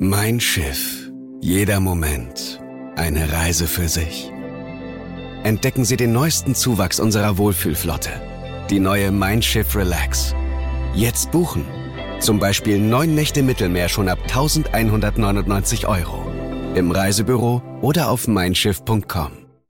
Mein Schiff. Jeder Moment. Eine Reise für sich. Entdecken Sie den neuesten Zuwachs unserer Wohlfühlflotte. Die neue Mein Schiff Relax. Jetzt buchen. Zum Beispiel 9 Nächte Mittelmeer schon ab 1.199 €. Im Reisebüro oder auf meinschiff.com.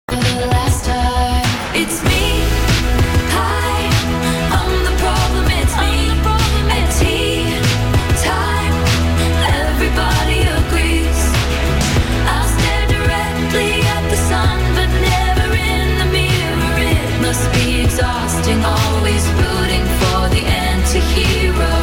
Always rooting for the anti-hero.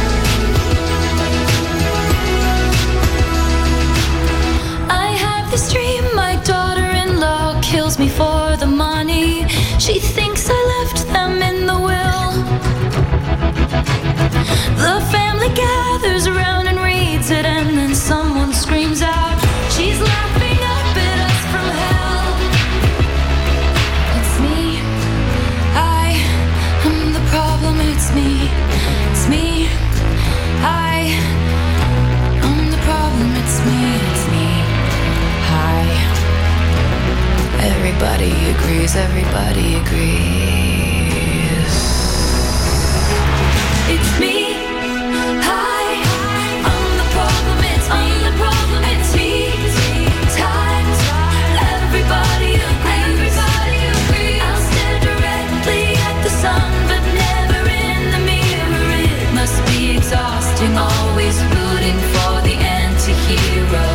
I have this dream, my daughter-in-law kills me for the money. She thinks I left them in the will. The family gathers around and reads it, and then someone screams out, she's laughing up at us from hell. It's me, I'm the problem, it's me, I'm the problem, it's me, hi. Everybody agrees, it's me, hi, I'm the problem, it's me, times, everybody agrees, I'll stare directly at the sun, but never in the mirror. It must be exhausting, always rooting for the anti-hero.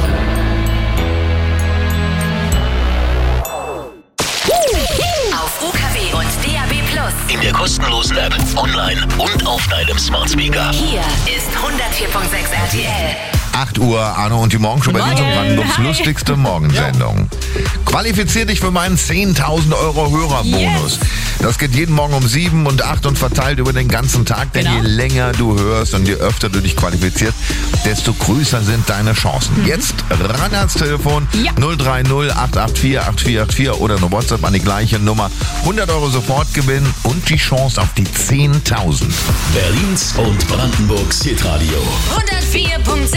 Auf UKW und DAB+. In der kostenlosen App, online und auf deinem Smart Speaker. Hier ist 104.6 RTL. 8 Uhr, Arno und die Morgenshow, Berlin und Brandenburgs lustigste Morgensendung. Qualifizier dich für meinen 10.000 € Hörerbonus. Das geht jeden Morgen um 7 und 8 und verteilt über den ganzen Tag. Denn je länger du hörst und je öfter du dich qualifizierst, desto größer sind deine Chancen. Jetzt ran ans Telefon 030 884 8484 oder eine WhatsApp an die gleiche Nummer. 100 € Sofortgewinn und die Chance auf die 10.000. Berlins und Brandenburgs Hitradio. 104.6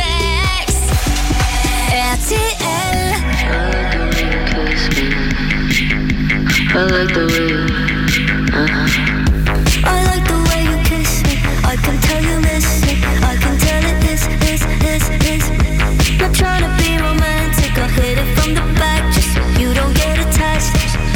RTL. I like the way you I like the way you kiss me. I can tell you miss me. I can tell it is. Not trying to be romantic. I'll hit it from the back just so you don't get attached.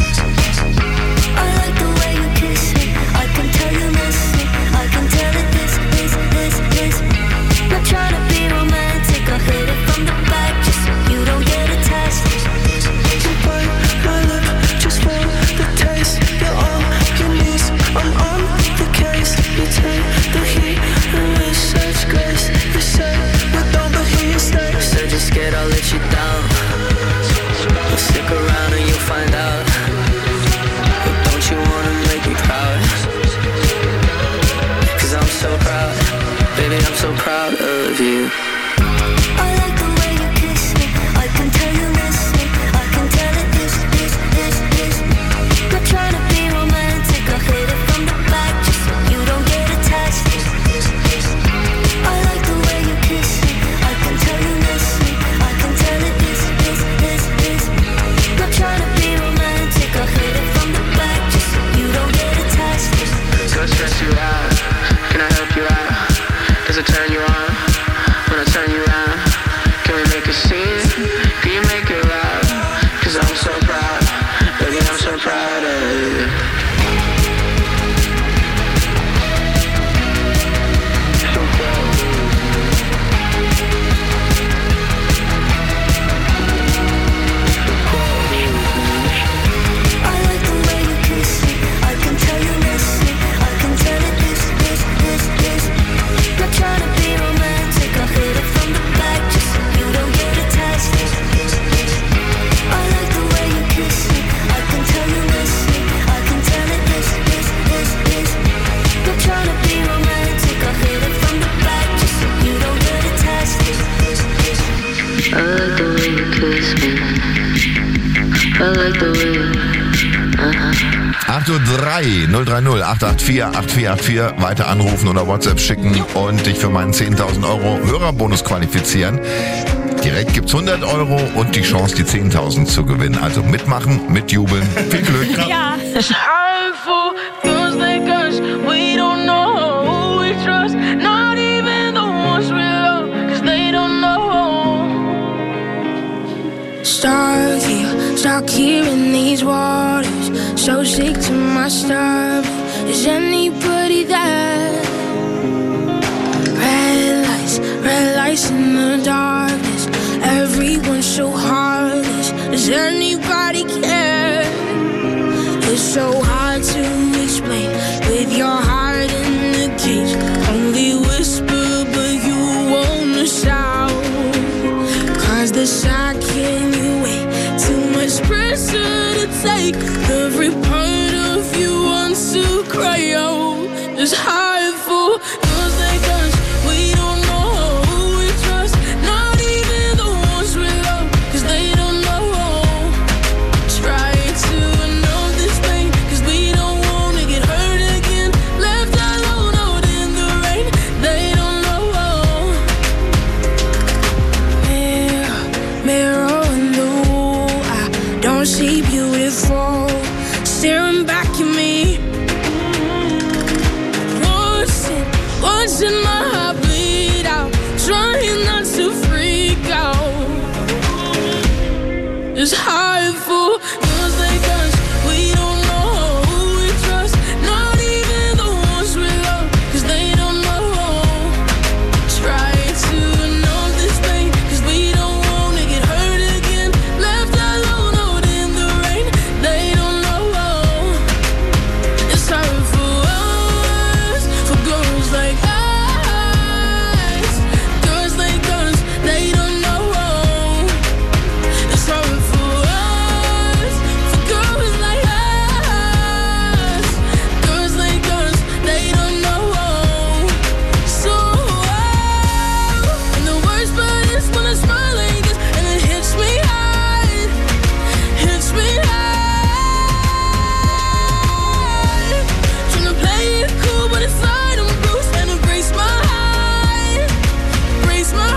I like the way you kiss me. I can tell you miss me. I can tell it is. Not trying to be romantic. I'll hit it from the back just so you don't get attached. You bite my lip just for the taste. You're all you need. I'm on the case. You take the heat and with such grace. You say we don't, but here you stay. Said you're scared, I'll let you down. Well, stick around and you'll find out. But don't you wanna make me proud? 'Cause I'm so proud, baby, I'm so proud of you. I like the way you kiss me. I can tell you miss me. I can tell it is. Not trying to be romantic. I'll hit it from the back just so you don't get attached. I like the way you kiss me. I can tell you miss me. I can tell it is. Not trying to be romantic. I'll hit it from the back just so you don't get attached. So stress you out. Can I help you out? Does it turn you on? When I turn you around, can we make a scene? Can you make it loud? 'Cause I'm so proud, baby, I'm so proud of you. So proud. I like the way you kiss me. I can tell you miss me. I can tell it is. Not trying to be romantic. I'll hit it from the back just so you don't get attached. I like the way you kiss me. I can tell you miss me. I can tell it is. Not trying to be romantic. I'll hit it from the back just so you don't get attached. I like the way you kiss me. I like the way you 8.03 Uhr, 030 884 8484, weiter anrufen oder WhatsApp schicken und dich für meinen 10.000 Euro Hörerbonus qualifizieren. Direkt gibt's 100 Euro und die Chance, die 10.000 zu gewinnen. Also mitmachen, mitjubeln. Viel Glück. Ja. Stuck here in these waters, so sick to my stomach. Is anybody there? Red lights in the darkness. Everyone's so heartless. Does anybody care? It's so hard to explain with your heart in the cage. Only whisper, but you wanna shout. 'Cause the sound can you wait? Too much pressure to take. Every part of you wants to cry out. It's hard for girls like us. We don't know who we trust. Not even the ones we love. 'Cause they don't know. Try to know this thing. 'Cause we don't wanna get hurt again. Left alone out in the rain. They don't know. Mirror in the wall. I don't see beautiful. Staring back at me. Watching my heart bleed out. Trying not to freak out. It's hard for girls like us. We don't know who we trust. Not even the ones we love. 'Cause they don't know. Try to know this thing. 'Cause we don't wanna get hurt again. Left alone out in the rain. They don't know. It's hard for us. For girls like us. Girls like us. They don't know. It's hard for us. For girls like us. Girls like us. They don't know. So and the worst part is when I smile like this and it hits me hard. Hits me hard. Tryna play it cool, but inside I'm bruised and it breaks my heart. Breaks my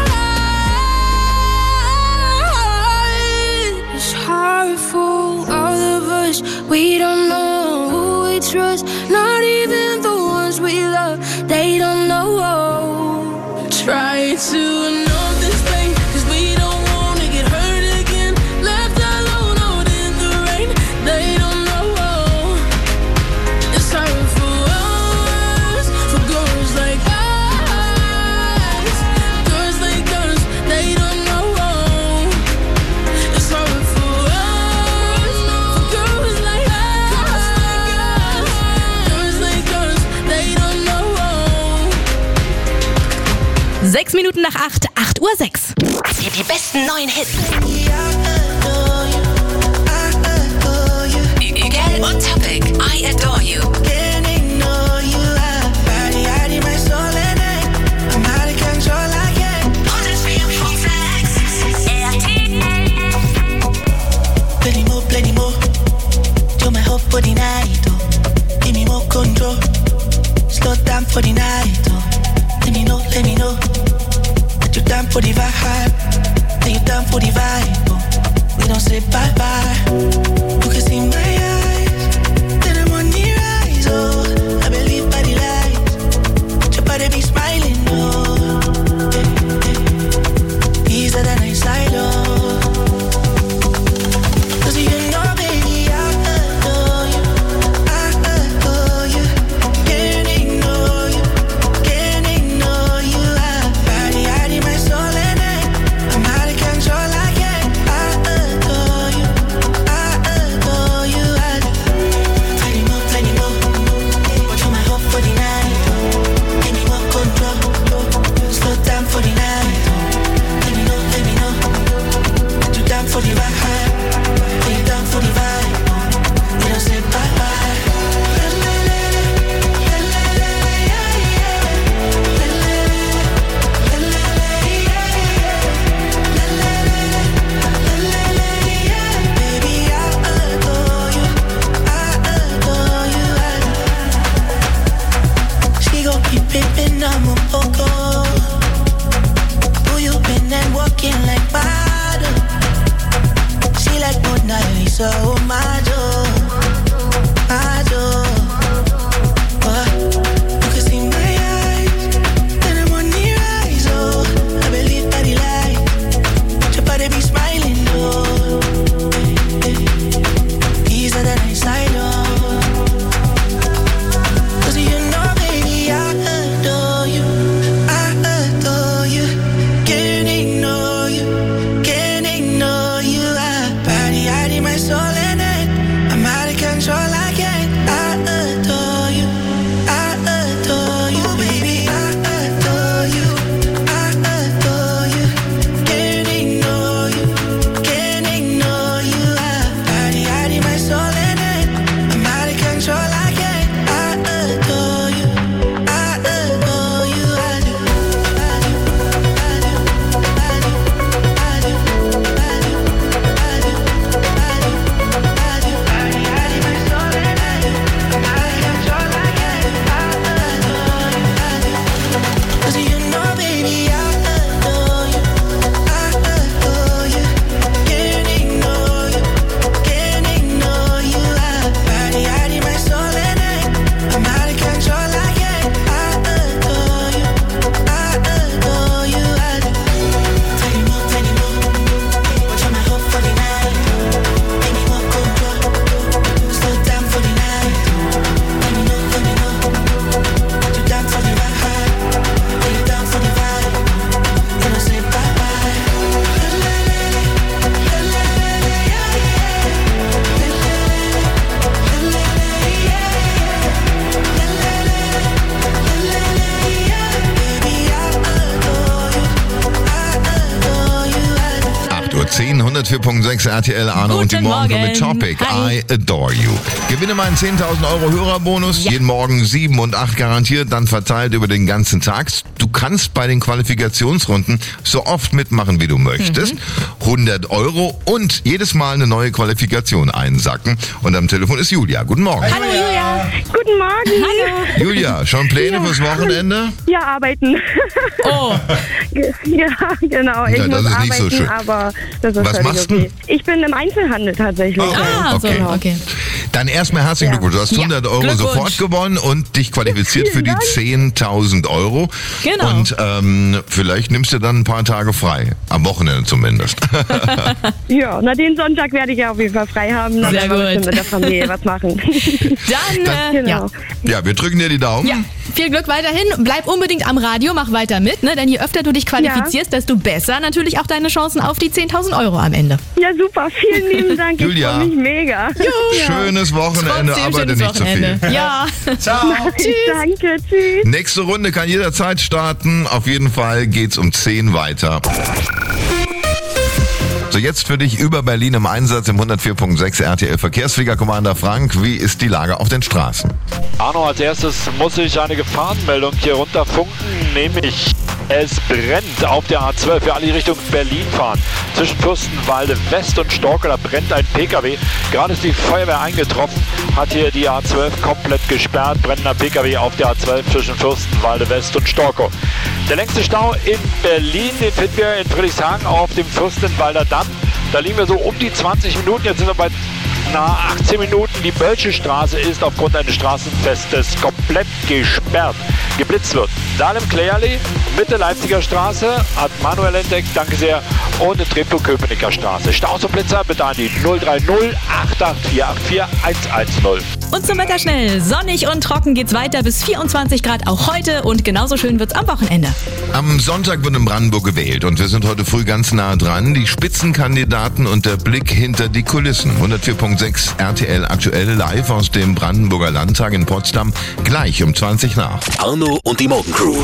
heart. It's hard for all of us. We don't know who we trust. Not even the ones we love. They don't know. Try to know this thing. 'Cause we don't wanna get hurt again. Left alone out in the rain. They don't know. It's hard for us. For girls like us. Girls like us. They don't know. It's hard for us. For girls like us. Girls like us. They don't know. 6 Minuten nach 8, 8:06 Uhr. Die besten neuen Hits. Miguel und Topic, I Adore You. 104.6 RTL. Plenty more. You're my hope for the night. Oh. Give me more control. Slow down for the night. Oh. Let me know. That you're down for the vibe. That you're down for the vibe. Oh. We don't say bye-bye. You can see my eyes. Then I'm on the rise. Oh. I believe by the lights. Your body be smiling. Oh. Easier than I slide. Oh. so my door. You can see my eyes, and I'm on the rise, oh. I believe that he lied, your body be smiling, oh. These are the nights I know. 'Cause you know, baby, I adore you. I adore you. Can't ignore you. Can't ignore you. Body hiding my soul in it. I'm out of control, I can't. I adore you. I adore you, baby. I adore you. I adore you. Can't ignore you. Can't ignore you. Body hiding my soul in it. I'm out of control, I can't. I adore you. I adore you. I do. I do. I do. I do. I do. I do. I do. I do. I do. Body hiding my soul in it. I'm out of control, I can't. I adore you. I do. 'Cause you know, baby, I adore you. I adore you. Can't ignore you. Can't ignore you. Body hiding my soul in it. I'm out of control, I can't. I adore you. I adore you. I do. Tiny more. Watch on my hope for the night. Give me more control. Slow down for the night. Let me know. Put you down for the ride. Put you down for the vibe. You don't say bye-bye. Baby, I adore you. I adore you. 8:10 Uhr, 104.6 RTL, Arno und die Guten Morgen mit Morgen. Topic. Hi. I adore you. Gewinne meinen 10.000 Euro Hörerbonus. Ja. Jeden Morgen 7 und 8 garantiert, dann verteilt über den ganzen Tag. Du kannst bei den Qualifikationsrunden so oft mitmachen, wie du möchtest. 100 Euro und jedes Mal eine neue Qualifikation einsacken. Und am Telefon ist Julia. Guten Morgen. Hallo Julia. Guten Morgen. Hallo. Julia, schon Pläne fürs Wochenende? Ja, arbeiten. Oh, Ja, genau. Ich Ja, das muss ist nicht so arbeiten, schön. aber das ist Was völlig machst du? okay. Ich bin im Einzelhandel tatsächlich. Okay. okay. Dann erstmal herzlichen Ja. Glückwunsch. Du hast 100 Euro Glückwunsch. sofort gewonnen und dich qualifiziert für die Vielen 10.000 Euro. Genau. Und vielleicht nimmst du dann ein paar Tage frei. Am Wochenende zumindest. Ja, na den Sonntag werde ich ja auf jeden Fall frei haben. Dann Sehr werden wir gut. bestimmt mit der Familie was machen. Dann, Genau. Ja, wir drücken dir die Daumen. ja, viel Glück weiterhin. Bleib unbedingt am Radio, mach weiter mit, ne? Denn je öfter du dich qualifizierst, desto besser natürlich auch deine Chancen auf die 10.000 Euro am Ende. Ja, super. Vielen lieben Dank. Julia. Ich freue mich mega. Schönes Wochenende, Trotzdem arbeite schönes nicht zu viel. Wochenende. Ja. Danke. Tschüss. Nächste Runde kann jederzeit starten. Auf jeden Fall geht's um 10 weiter. So, jetzt für dich über Berlin im Einsatz im 104.6 RTL Verkehrsflieger Commander Frank. Wie ist die Lage auf den Straßen? Arno, als erstes muss ich eine Gefahrenmeldung hier runterfunken, nämlich es brennt auf der A12 für alle, die Richtung Berlin fahren. Zwischen Fürstenwalde West und Storkow, da brennt ein PKW. Gerade ist die Feuerwehr eingetroffen, hat hier die A12 komplett gesperrt. Brennender PKW auf der A12 zwischen Fürstenwalde West und Storkow. Der längste Stau in Berlin, den finden wir in Friedrichshagen auf dem Fürstenwalder Damm. Da liegen wir so um die 20 Minuten, jetzt sind wir bei nahe 18 Minuten. Die Bölsche Straße ist aufgrund eines Straßenfestes komplett gesperrt. Geblitzt wird. Dahlem-Klärli, Mitte Leipziger Straße, hat Manuel entdeckt, danke sehr. Und in Treptow-Köpenicker Straße. Staus und Blitzer bitte an die 030 884 110. Und zum Wetter schnell. Sonnig und trocken geht's weiter bis 24 Grad auch heute und genauso schön wird's am Wochenende. Am Sonntag wird in Brandenburg gewählt und wir sind heute früh ganz nah dran. Die Spitzenkandidaten und der Blick hinter die Kulissen. 104.6 RTL aktuell live aus dem Brandenburger Landtag in Potsdam. Gleich um 20 nach. Arno und die Morgencrew.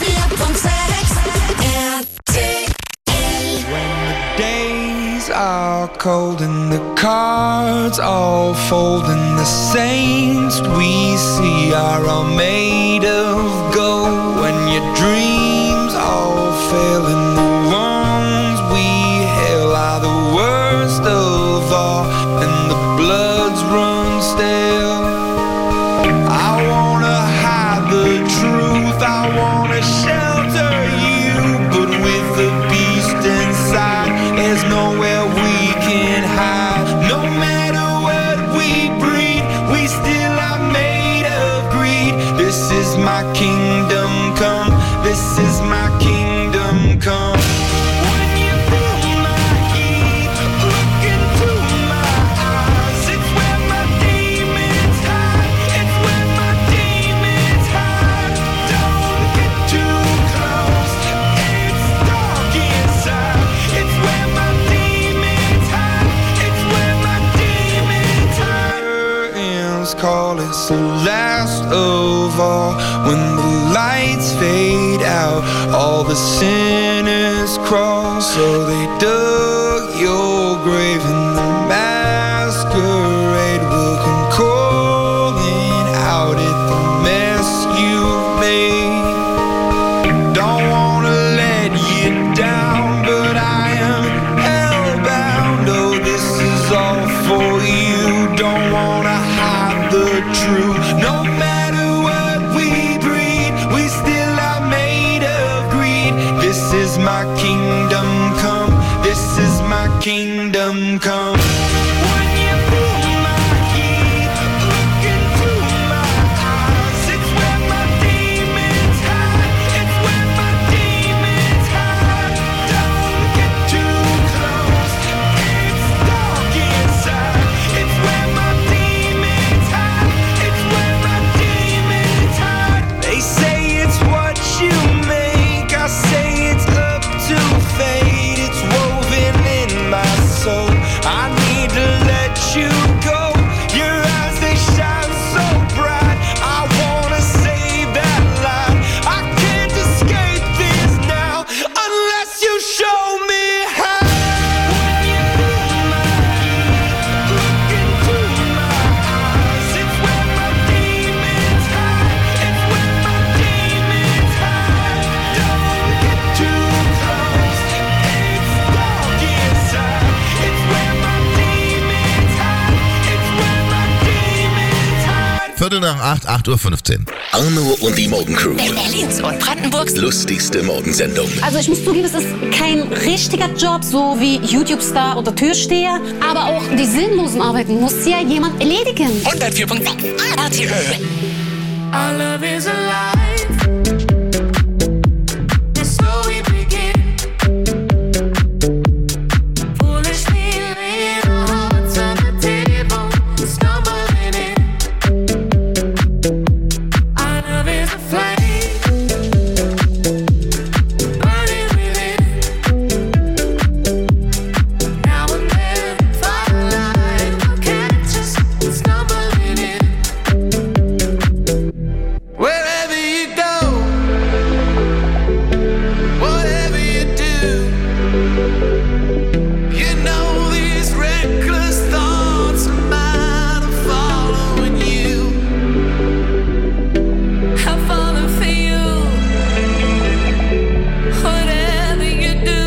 Days are cold and the cards all fold and the saints we see are all made of gold. When your dreams all fail and the ones we hail are the worst of all and the bloods run stale. I wanna hide the truth, I wanna shelter you, but with the beast inside, there's nowhere we can hide. No matter call, it's the last of all. When the lights fade out, all the sinners crawl. So they dug your grave in the masquerade will come calling out at the mess you've made. Don't wanna let you down, but I am hellbound. Oh, this is all for you. Don't wanna hide the truth. No matter what we breed, we still are made of greed. This is my kingdom come. This is my kingdom come. Viertel nach 8, 8:15 Uhr. Arno und die Morgencrew. Berlins und Brandenburgs Lustigste Morgensendung. Also ich muss zugeben, es ist kein richtiger Job, so wie YouTube-Star oder Türsteher. Aber auch die sinnlosen Arbeiten muss ja jemand erledigen. 104.6 RTL. Our love is alive. And so we begin. Foolishly laying our hearts on the table, stumbling in. Our love is a flame, burning within. Now and then, firelight will catch us stumbling in. Wherever you go, whatever you do, you know these reckless thoughts of mine are following you. I'm falling for you, whatever you do.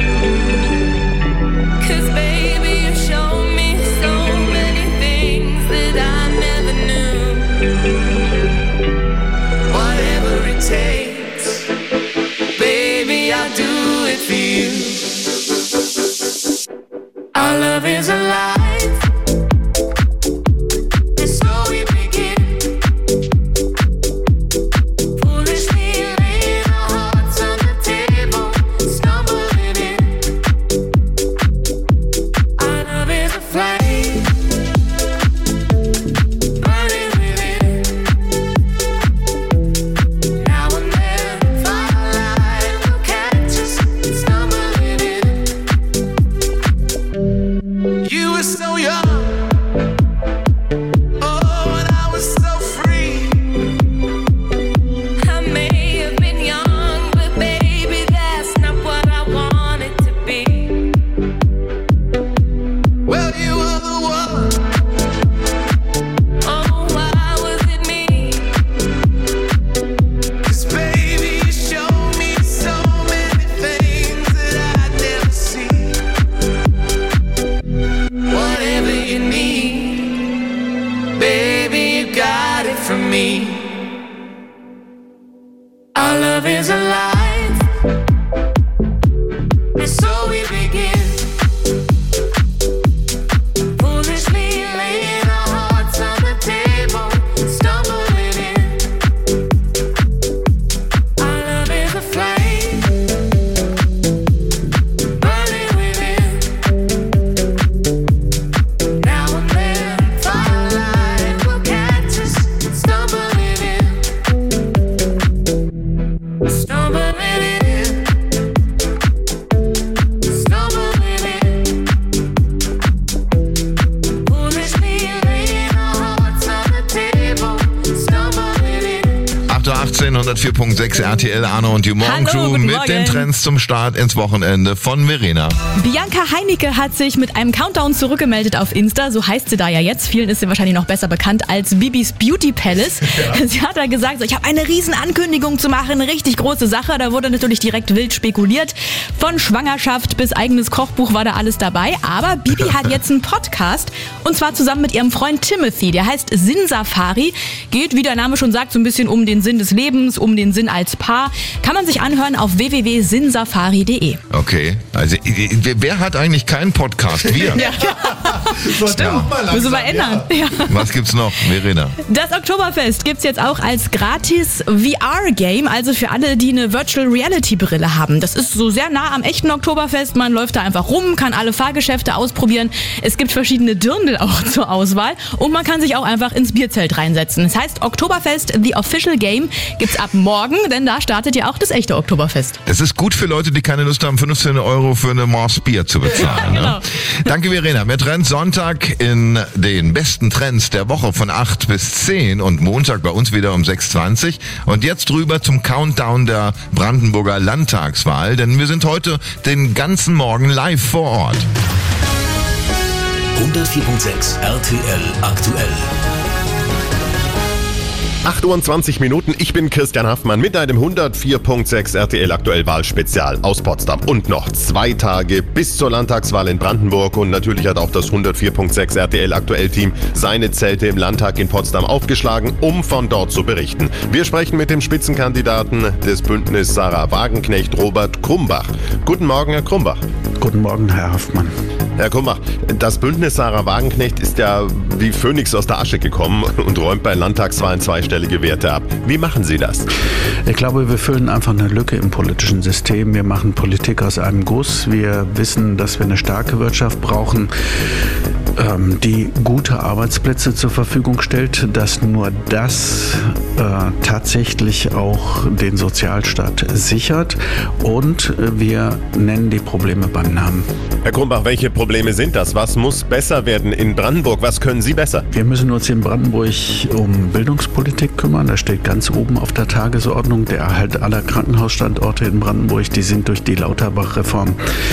'Cause baby, you show me so many things that I never knew. Whatever it takes, baby, I'll do it for you. Our love is alive, and so we begin. Foolishly laying our hearts on the table, stumbling in. Our love is a flame, burning within. Now and then, firelight will catch us stumbling in. You were 18, 104.6 RTL, Arno und die Morgencrew guten mit Morgen. den Trends zum Start ins Wochenende von Verena. Bianca Heinicke hat sich mit einem Countdown zurückgemeldet auf Insta, so heißt sie da ja jetzt. Vielen ist sie wahrscheinlich noch besser bekannt als Bibis Beauty Palace. Ja. Sie hat da gesagt, so, ich habe eine riesen Ankündigung zu machen, eine richtig große Sache. Da wurde natürlich direkt wild spekuliert. Von Schwangerschaft bis eigenes Kochbuch war da alles dabei. Aber Bibi hat jetzt einen Podcast und zwar zusammen mit ihrem Freund Timothy. Der heißt Sinnsafari. Geht, wie der Name schon sagt, so ein bisschen um den Sinn des Lebens, um den Sinn als Paar. Kann man sich anhören auf www.sinnsafari.de. Okay, also wer hat eigentlich keinen Podcast? Wir. Ja. Stimmt, müssen wir ändern. Ja. Was gibt's noch, Verena? Das Oktoberfest gibt's jetzt auch als gratis VR-Game, also für alle, die eine Virtual-Reality-Brille haben. Das ist so sehr nah am echten Oktoberfest. Man läuft da einfach rum, kann alle Fahrgeschäfte ausprobieren. Es gibt verschiedene Dirndl auch zur Auswahl und man kann sich auch einfach ins Bierzelt reinsetzen. Das heißt, Oktoberfest, The Official Game, gibt's ab morgen, denn da startet ja auch das echte Oktoberfest. Es ist gut für Leute, die keine Lust haben, 15 € für eine Mars Bier zu bezahlen. Ja, genau. Ne? Danke, Verena. Mehr Trends Sonntag in den besten Trends der Woche von 8 bis 10 und Montag bei uns wieder um 6:20. Und jetzt rüber zum Countdown der Brandenburger Landtagswahl, denn wir sind heute den ganzen Morgen live vor Ort. 104.6 RTL aktuell. 8:20 Uhr. Ich bin Christian Haffmann mit einem 104.6 RTL aktuell Wahlspezial aus Potsdam. Und noch 2 Tage bis zur Landtagswahl in Brandenburg. Und natürlich hat auch das 104.6 RTL aktuell Team seine Zelte im Landtag in Potsdam aufgeschlagen, um von dort zu berichten. Wir sprechen mit dem Spitzenkandidaten des Bündnis Sarah Wagenknecht, Robert Krumbach. Guten Morgen, Herr Krumbach. Guten Morgen, Herr Haffmann. Herr Krumbach, das Bündnis Sarah Wagenknecht ist ja wie Phönix aus der Asche gekommen und räumt bei Landtagswahlen zweistellige Werte ab. Wie machen Sie das? Ich glaube, wir füllen einfach eine Lücke im politischen System. Wir machen Politik aus einem Guss. Wir wissen, dass wir eine starke Wirtschaft brauchen, die gute Arbeitsplätze zur Verfügung stellt, dass nur das tatsächlich auch den Sozialstaat sichert und wir nennen die Probleme beim Namen. Herr Krumbach, welche Probleme sind das? Was muss besser werden in Brandenburg? Was können Sie besser? Wir müssen uns in Brandenburg um Bildungspolitik kümmern. Das steht ganz oben auf der Tagesordnung. Der Erhalt aller Krankenhausstandorte in Brandenburg, die sind durch die Lauterbach-Reform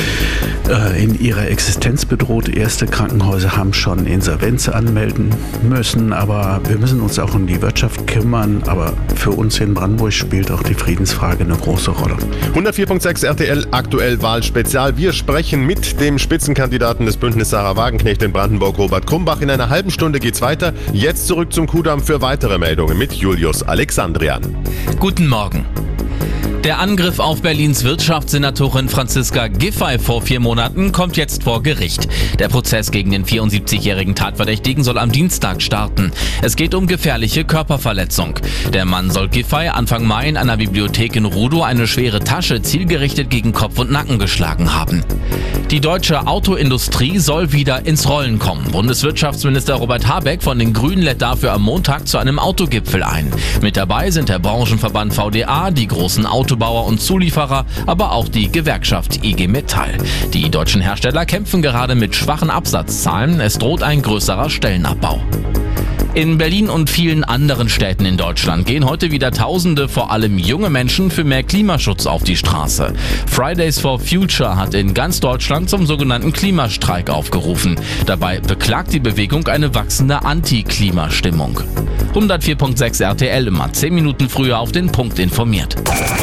in ihrer Existenz bedroht. Erste Krankenhäuser haben schon Insolvenz anmelden müssen, aber wir müssen uns auch um die Wirtschaft kümmern. Aber für uns in Brandenburg spielt auch die Friedensfrage eine große Rolle. 104.6 RTL aktuell Wahlspezial. Wir sprechen mit dem Spitzenkandidaten des Bündnis Sarah Wagenknecht in Brandenburg, Robert Krumbach. In einer halben Stunde geht's weiter. Jetzt zurück zum Kudamm für weitere Meldungen mit Julius Alexandrian. Guten Morgen. Der Angriff auf Berlins Wirtschaftssenatorin Franziska Giffey vor 4 Monaten kommt jetzt vor Gericht. Der Prozess gegen den 74-jährigen Tatverdächtigen soll am Dienstag starten. Es geht um gefährliche Körperverletzung. Der Mann soll Giffey Anfang Mai in einer Bibliothek in Rudow eine schwere Tasche zielgerichtet gegen Kopf und Nacken geschlagen haben. Die deutsche Autoindustrie soll wieder ins Rollen kommen. Bundeswirtschaftsminister Robert Habeck von den Grünen lädt dafür am Montag zu einem Autogipfel ein. Mit dabei sind der Branchenverband VDA, die großen Autobauer und Zulieferer, aber auch die Gewerkschaft IG Metall. Die deutschen Hersteller kämpfen gerade mit schwachen Absatzzahlen. Es droht ein größerer Stellenabbau. In Berlin und vielen anderen Städten in Deutschland gehen heute wieder Tausende, vor allem junge Menschen, für mehr Klimaschutz auf die Straße. Fridays for Future hat in ganz Deutschland zum sogenannten Klimastreik aufgerufen. Dabei beklagt die Bewegung eine wachsende Anti-Klimastimmung. 104.6 RTL immer 10 Minuten früher auf den Punkt informiert.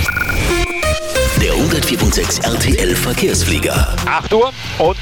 Der 104.6 RTL Verkehrsflieger. 8 Uhr und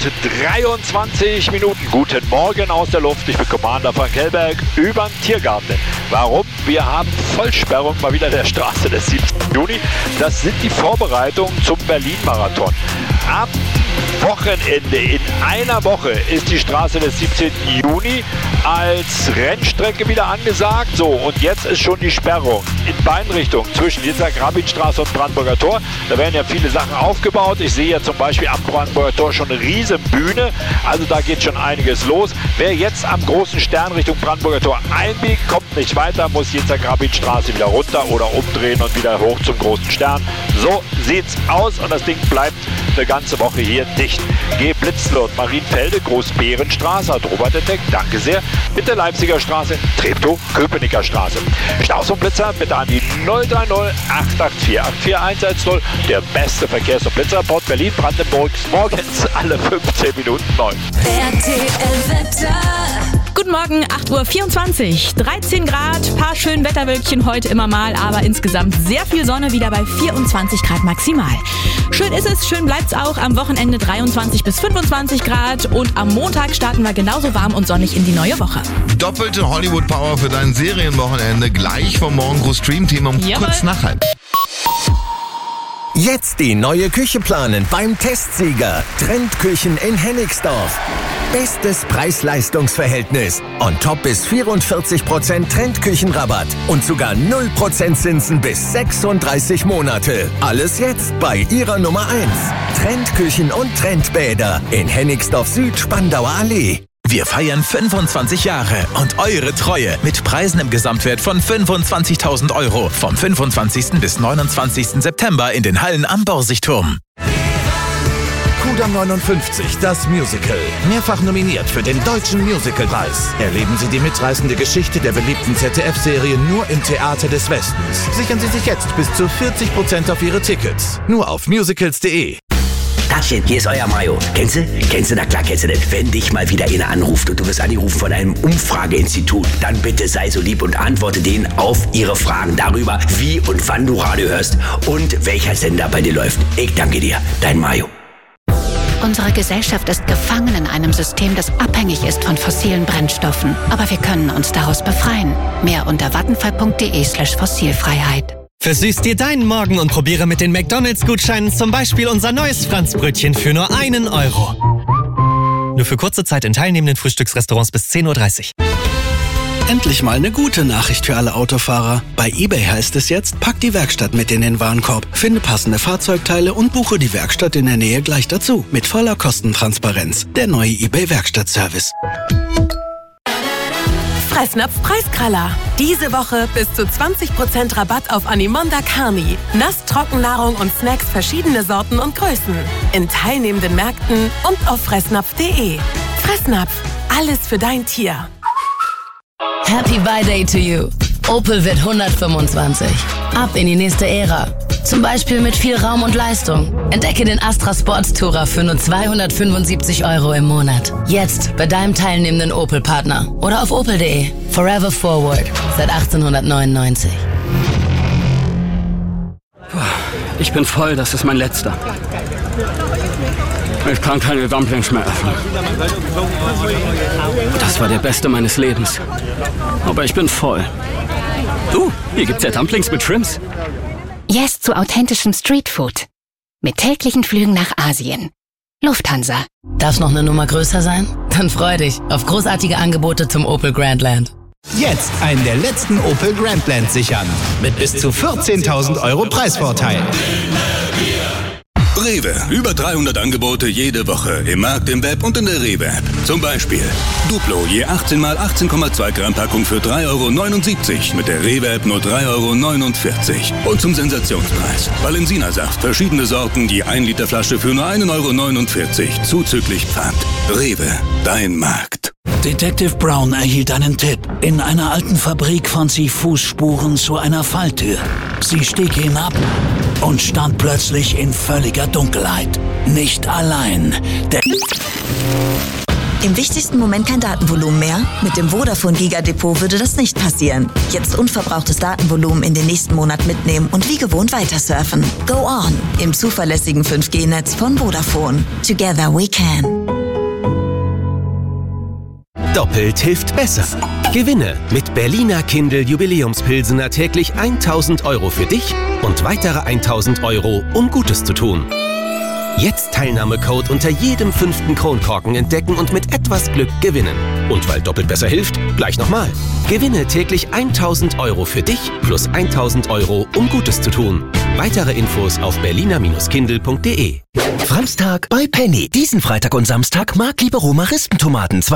23 Minuten. Guten Morgen aus der Luft. Ich bin Commander Frank Hellberg über den Tiergarten. Warum? Wir haben Vollsperrung mal wieder der Straße des 7. Juni. Das sind die Vorbereitungen zum Berlin-Marathon. Ab Wochenende, in einer Woche, ist die Straße des 17. Juni als Rennstrecke wieder angesagt. So, und jetzt ist schon die Sperrung in beiden Richtungen zwischen Itzhak-Rabin-Straße und Brandenburger Tor. Da werden ja viele Sachen aufgebaut. Ich sehe ja zum Beispiel am Brandenburger Tor schon eine riesen Bühne. Also da geht schon einiges los. Wer jetzt am großen Stern Richtung Brandenburger Tor einbiegt, kommt nicht weiter, muss Itzhak-Rabin-Straße wieder runter oder umdrehen und wieder hoch zum großen Stern. So sieht's aus und das Ding bleibt eine ganze Woche hier dicht. G. Blitzle und Marienfelde, Großbärenstraße, hat Robert entdeckt, danke sehr. Mitte Leipziger Straße, Treptow, Köpenicker Straße. Staus und Blitzer bitte an die 030 884 84110. Der beste Verkehrs- und Blitzerreport Berlin-Brandenburg morgens alle 15 Minuten neu. Guten Morgen, 8:24 Uhr, 13 Grad, paar schön Wetterwölkchen heute immer mal, aber insgesamt sehr viel Sonne, wieder bei 24 Grad maximal. Schön ist es, schön bleibt's auch, am Wochenende 23 bis 25 Grad und am Montag starten wir genauso warm und sonnig in die neue Woche. Doppelte Hollywood-Power für dein Serienwochenende, gleich vom Morgengroß Stream-Team um kurz nach halb. Jetzt die neue Küche planen beim Testsieger. Trendküchen in Hennigsdorf. Bestes Preis-Leistungs-Verhältnis. On top bis 44% Trendküchenrabatt und sogar 0% Zinsen bis 36 Monate. Alles jetzt bei Ihrer Nummer 1. Trendküchen und Trendbäder in Hennigsdorf Süd, Spandauer Allee. Wir feiern 25 Jahre und eure Treue mit Preisen im Gesamtwert von 25.000 Euro vom 25. bis 29. September in den Hallen am Borsigturm. Kudamm 59, das Musical. Mehrfach nominiert für den Deutschen Musicalpreis. Erleben Sie die mitreißende Geschichte der beliebten ZDF-Serie nur im Theater des Westens. Sichern Sie sich jetzt bis zu 40% auf Ihre Tickets. Nur auf musicals.de. Tatchen, hier ist euer Mayo. Kennst du? Na klar, kennst du das. Wenn dich mal wieder einer anruft und du wirst angerufen von einem Umfrageinstitut, dann bitte sei so lieb und antworte denen auf ihre Fragen darüber, wie und wann du Radio hörst und welcher Sender bei dir läuft. Ich danke dir, dein Mayo. Unsere Gesellschaft ist gefangen in einem System, das abhängig ist von fossilen Brennstoffen. Aber wir können uns daraus befreien. Mehr unter vattenfall.de/Fossilfreiheit. Versüß dir deinen Morgen und probiere mit den McDonalds-Gutscheinen zum Beispiel unser neues Franzbrötchen für nur €1. Nur für kurze Zeit in teilnehmenden Frühstücksrestaurants bis 10:30 Uhr. Endlich mal eine gute Nachricht für alle Autofahrer. Bei eBay heißt es jetzt, pack die Werkstatt mit in den Warenkorb, finde passende Fahrzeugteile und buche die Werkstatt in der Nähe gleich dazu. Mit voller Kostentransparenz. Der neue eBay Werkstattservice. Fressnapf-Preiskraller. Diese Woche bis zu 20% Rabatt auf Animonda Carni. Nass-Trockennahrung und Snacks verschiedene Sorten und Größen. In teilnehmenden Märkten und auf fressnapf.de. Fressnapf. Alles für dein Tier. Happy Birthday to you. Opel wird 125. Ab in die nächste Ära. Zum Beispiel mit viel Raum und Leistung. Entdecke den Astra Sports Tourer für nur 275 € im Monat. Jetzt bei deinem teilnehmenden Opel-Partner oder auf opel.de. Forever Forward. Seit 1899. Ich bin voll, das ist mein letzter. Ich kann keine Dumplings mehr essen. Das war der beste meines Lebens. Aber ich bin voll. Hier gibt's ja Dumplings mit Shrimps. Yes zu authentischem Streetfood. Mit täglichen Flügen nach Asien. Lufthansa. Darf's noch eine Nummer größer sein? Dann freu dich auf großartige Angebote zum Opel Grandland. Jetzt einen der letzten Opel Grandland sichern. Mit bis zu 14.000 € Preisvorteil. Rewe. Über 300 Angebote jede Woche. Im Markt, im Web und in der Rewe-App. Zum Beispiel Duplo, je 18 x 18,2 Gramm Packung für 3,79 €. Mit der Rewe-App nur 3,49 €. Und zum Sensationspreis. Valensina-Saft. Verschiedene Sorten, die 1 Liter Flasche für nur 1,49 €. Zuzüglich Pfand. Rewe. Dein Markt. Detective Brown erhielt einen Tipp. In einer alten Fabrik fand sie Fußspuren zu einer Falltür. Sie stieg hinab und stand plötzlich in völliger Dunkelheit. Nicht allein. Im wichtigsten Moment kein Datenvolumen mehr? Mit dem Vodafone Giga Depot würde das nicht passieren. Jetzt unverbrauchtes Datenvolumen in den nächsten Monat mitnehmen und wie gewohnt weiter surfen. Go on! Im zuverlässigen 5G-Netz von Vodafone. Together we can. Doppelt hilft besser. Gewinne mit Berliner Kindl Jubiläumspilsener täglich 1.000 € für dich und weitere 1.000 €, um Gutes zu tun. Jetzt Teilnahmecode unter jedem 5. Kronkorken entdecken und mit etwas Glück gewinnen. Und weil doppelt besser hilft, gleich nochmal. Gewinne täglich 1.000 € für dich plus 1.000 €, um Gutes zu tun. Weitere Infos auf berliner-kindl.de. Franztag bei Penny. Diesen Freitag und Samstag Mark Libero Maristentomaten.